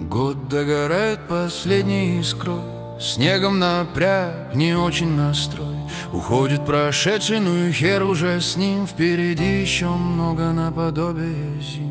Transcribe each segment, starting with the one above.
Год догорает последней искрой, снегом напряг, не очень настрой. Уходит прошедший, ну и хер уже с ним. Впереди еще много наподобие зим.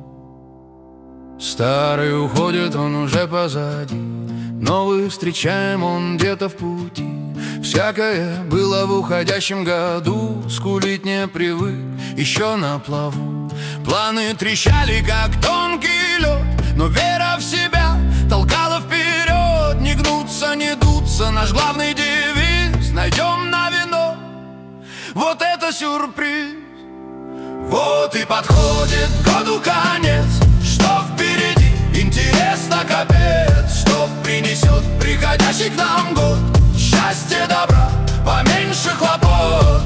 Старый уходит, он уже позади, новый встречаем, он где-то в пути. Всякое было в уходящем году, скулить не привык, еще на плаву. Планы трещали, как тонкий лед, но вера в себя толкала вперед. Не гнуться, не дуться, наш главный девиз. Найдем на вино, вот это сюрприз. Вот и подходит году конец, что впереди, интересно капец. Что принесет приходящий к нам год? Счастье, добра, поменьше хлопот.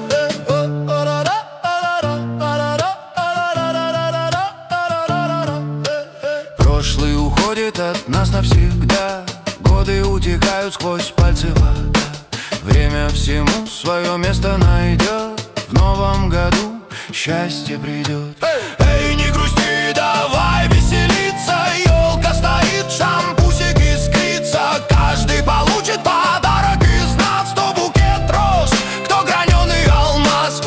Прошлый уходит от нас навсегда, годы утекают сквозь пальцы вода. Время всему свое место найдет, в новом году счастье придет. Эй, не грусти, давай веселиться, елка стоит, шампусик искрится. Каждый получит подарок из нас, 100 букет роз, кто граненый алмаз.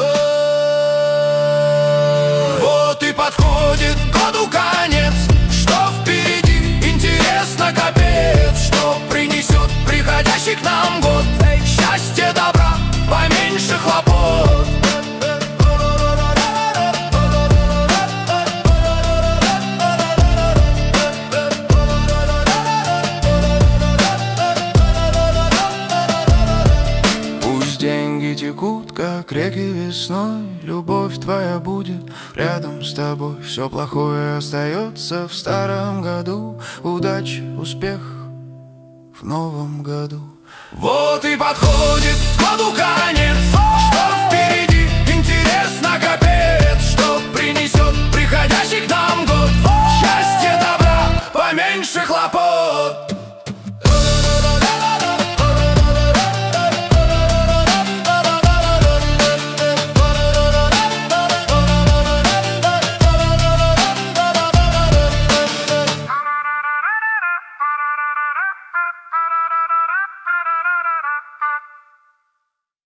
Вот и подходит году конец, что впереди, интересно капец. Что принесет приходящий к нам год? Счастье, добра, поменьше хлопот. Пусть деньги текут, как реки весной, любовь твоя будет рядом с тобой. Все плохое остается в старом году, удачи, успех в новом году. Вот и подходит году конец, что впереди, интересно капец. Что принесет приходящий к нам год?